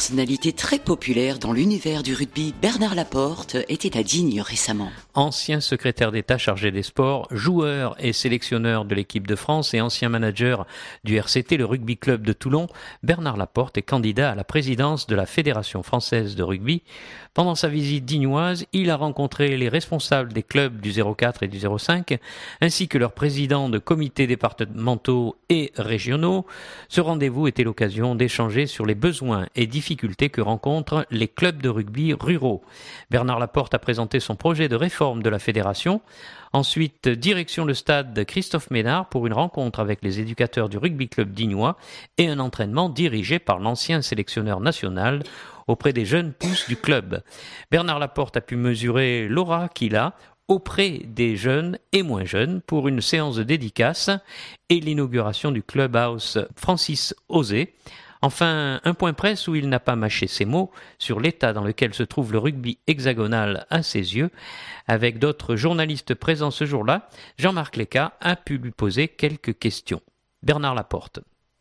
personnalité très populaire dans l'univers du rugby, Bernard Laporte, était à Digne récemment. Ancien secrétaire d'État chargé des sports, joueur et sélectionneur de l'équipe de France et ancien manager du RCT, le rugby club de Toulon, Bernard Laporte est candidat à la présidence de la Fédération française de rugby. Pendant sa visite dignoise, il a rencontré les responsables des clubs du 04 et du 05, ainsi que leurs présidents de comités départementaux et régionaux. Ce rendez-vous était l'occasion d'échanger sur les besoins et difficultés que rencontrent les clubs de rugby ruraux. Bernard Laporte a présenté son projet de réforme de la fédération. Ensuite, direction le stade Christophe Ménard pour une rencontre avec les éducateurs du rugby club dignois et un entraînement dirigé par l'ancien sélectionneur national auprès des jeunes pousses du club. Bernard Laporte a pu mesurer l'aura qu'il a auprès des jeunes et moins jeunes pour une séance de dédicace et l'inauguration du clubhouse Francis Osé. Enfin, un point presse où il n'a pas mâché ses mots sur l'état dans lequel se trouve le rugby hexagonal à ses yeux. Avec d'autres journalistes présents ce jour-là, Jean-Marc Léca a pu lui poser quelques questions. Bernard Laporte.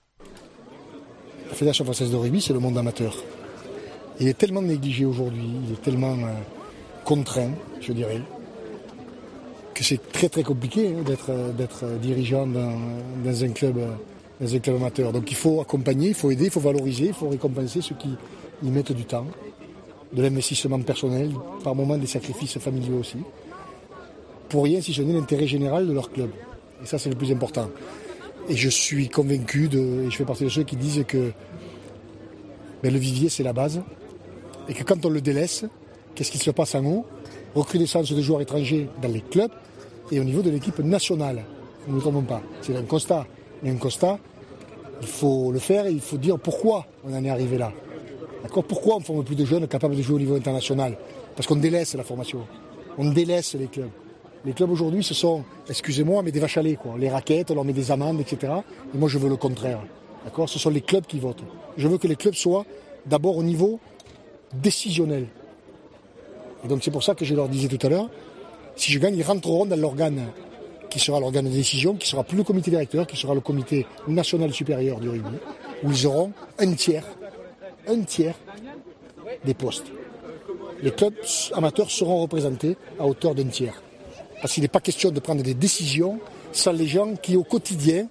La Fédération française de rugby, c'est le monde amateur. Il est tellement négligé aujourd'hui, il est tellement contraint, je dirais, que c'est très très compliqué d'être dirigeant dans un club amateur. Donc il faut accompagner, il faut aider, il faut valoriser, il faut récompenser ceux qui y mettent du temps, de l'investissement personnel, par moments des sacrifices familiaux aussi, pour rien si ce n'est l'intérêt général de leur club. Et ça c'est le plus important. Et je suis convaincu, et je fais partie de ceux qui disent que le vivier c'est la base, et que quand on le délaisse, qu'est-ce qui se passe en haut ? Recrudescence de joueurs étrangers dans les clubs et au niveau de l'équipe nationale. Ne nous trompons pas, c'est un constat. Mais un constat, il faut le faire et il faut dire pourquoi on en est arrivé là. D'accord ? Pourquoi on ne forme plus de jeunes capables de jouer au niveau international ? Parce qu'on délaisse la formation, on délaisse les clubs. Les clubs aujourd'hui, ce sont, excusez-moi, mais des vaches à lait, quoi. Les raquettes, on leur met des amendes, etc. Et moi, je veux le contraire. D'accord ? Ce sont les clubs qui votent. Je veux que les clubs soient d'abord au niveau décisionnel. Et donc c'est pour ça que je leur disais tout à l'heure, si je gagne, ils rentreront dans l'organe qui sera l'organe de décision, qui sera plus le comité directeur, qui sera le comité national supérieur du rugby, où ils auront un tiers des postes. Les clubs amateurs seront représentés à hauteur d'un tiers. Parce qu'il n'est pas question de prendre des décisions sans les gens qui au quotidien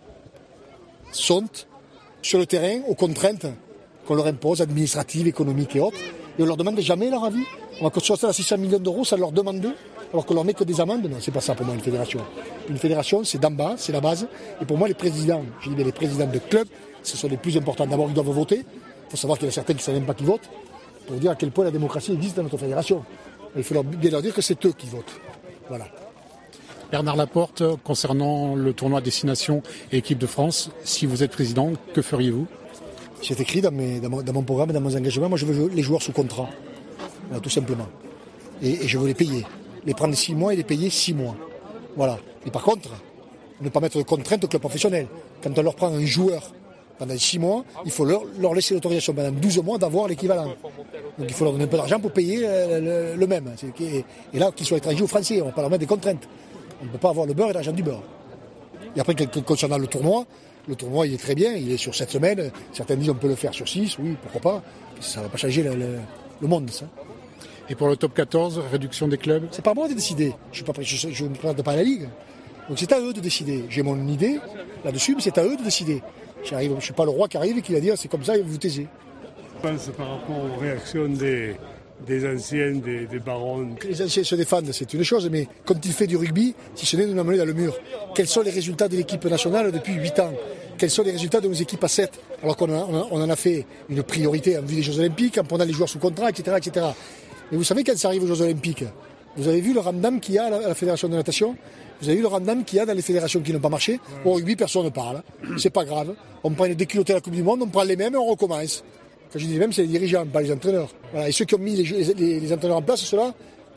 sont sur le terrain aux contraintes qu'on leur impose, administratives, économiques et autres, et on ne leur demande jamais leur avis. On va construire ça à 600 millions d'euros, ça leur demande d'eux, alors qu'on leur met que des amendes. Non, c'est pas ça pour moi une fédération. Une fédération, c'est d'en bas, c'est la base. Et pour moi, les présidents, les présidents de clubs, ce sont les plus importants. D'abord, ils doivent voter. Il faut savoir qu'il y en a certains qui ne savent même pas qui votent, pour dire à quel point la démocratie existe dans notre fédération. Il faut bien leur dire que c'est eux qui votent. Voilà. Bernard Laporte, concernant le tournoi Destination et équipe de France, si vous êtes président, que feriez-vous ? C'est écrit dans mon programme, dans mes engagements. Moi, je veux les joueurs sous contrat. Voilà, tout simplement. Et je veux les payer. Les prendre 6 mois et les payer 6 mois. Voilà. Et par contre, ne pas mettre de contraintes au club professionnel. Quand on leur prend un joueur pendant 6 mois, il faut leur laisser l'autorisation pendant 12 mois d'avoir l'équivalent. Donc il faut leur donner un peu d'argent pour payer le même. Et là, qu'ils soient étrangers ou français, on ne va pas leur mettre des contraintes. On ne peut pas avoir le beurre et l'argent du beurre. Et après, concernant le tournoi, il est très bien, il est sur 7 semaines. Certains disent on peut le faire sur 6, oui, pourquoi pas. Ça ne va pas changer le monde, ça. Et pour le top 14, réduction des clubs ? C'est pas à moi de décider. Je ne me présente pas à la Ligue. Donc c'est à eux de décider. J'ai mon idée là-dessus, mais c'est à eux de décider. Je ne suis pas le roi qui arrive et qui va dire c'est comme ça et vous taisez. Je pense par rapport aux réactions des anciens, des barons. Que les anciens se défendent, c'est une chose, mais quand il fait du rugby, si ce n'est de nous amener dans le mur, quels sont les résultats de l'équipe nationale depuis 8 ans ? Quels sont les résultats de nos équipes à 7 ? Alors qu'on en a fait une priorité en vue des Jeux Olympiques, en prenant les joueurs sous contrat, etc. etc. Mais vous savez, quand ça arrive aux Jeux Olympiques, vous avez vu le ramdam qu'il y a à la Fédération de natation ? Vous avez vu le ramdam qu'il y a dans les fédérations qui n'ont pas marché ? Au rugby, personne ne parle. C'est pas grave. On prend les déculottés à la Coupe du Monde, on prend les mêmes et on recommence. Quand je dis les mêmes, c'est les dirigeants, pas les entraîneurs. Voilà. Et ceux qui ont mis les entraîneurs en place, ceux-là,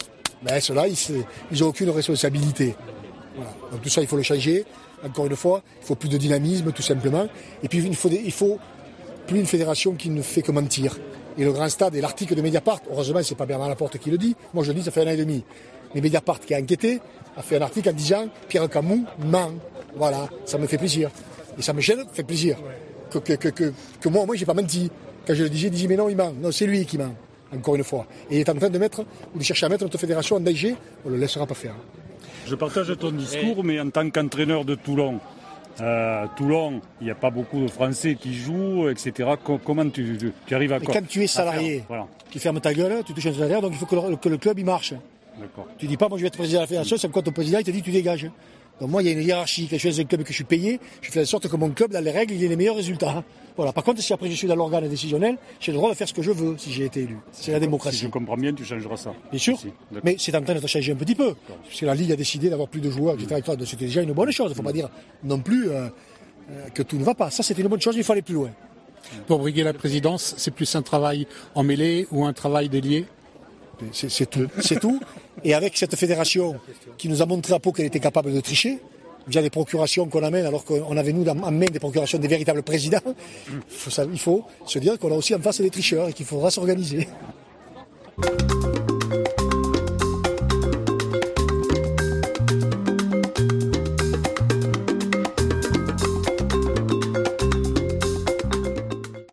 ils n'ont aucune responsabilité. Voilà. Donc tout ça, il faut le changer. Encore une fois, il faut plus de dynamisme, tout simplement. Et puis, il faut plus une fédération qui ne fait que mentir. Et le grand stade et l'article de Mediapart, heureusement, c'est pas Bernard Laporte qui le dit. Moi, je le dis, ça fait 1 an et demi. Mais Mediapart, qui a enquêté, a fait un article en disant Pierre Camou ment. Voilà, ça me fait plaisir. Et ça me gêne, fait plaisir. Que moi, au moins, j'ai pas menti. Quand je le disais, il disait mais non, il ment. Non, c'est lui qui ment, encore une fois. Et il est en train de chercher à mettre notre fédération en danger, on ne le laissera pas faire. Je partage ton discours, mais en tant qu'entraîneur de Toulon, Toulon, il n'y a pas beaucoup de Français qui jouent, etc. Comment tu arrives à... Mais quand tu es salarié, voilà. tu fermes ta gueule, tu touches un salaire, donc il faut que le club il marche. D'accord. Tu dis pas, moi je vais être président de la fédération, c'est quoi ton président, il te dit tu dégages. Donc moi il y a une hiérarchie, quand je suis dans un club et que je suis payé, je fais en sorte que mon club, dans les règles, il ait les meilleurs résultats. Voilà. Par contre, si après je suis dans l'organe décisionnel, j'ai le droit de faire ce que je veux si j'ai été élu. C'est la démocratie. Si je comprends bien, tu changeras ça. Bien sûr, mais c'est en train de changer un petit peu. Parce que la Ligue a décidé d'avoir plus de joueurs, etc. Donc c'était déjà une bonne chose. Il ne faut pas dire non plus que tout ne va pas. Ça, c'était une bonne chose, il faut aller plus loin. Pour briguer la présidence, c'est plus un travail en mêlée ou un travail délié? C'est tout. C'est tout. Et avec cette fédération qui nous a montré à Pau qu'elle était capable de tricher, via des procurations qu'on amène, alors qu'on avait nous en main des procurations des véritables présidents, il faut se dire qu'on a aussi en face des tricheurs et qu'il faudra s'organiser.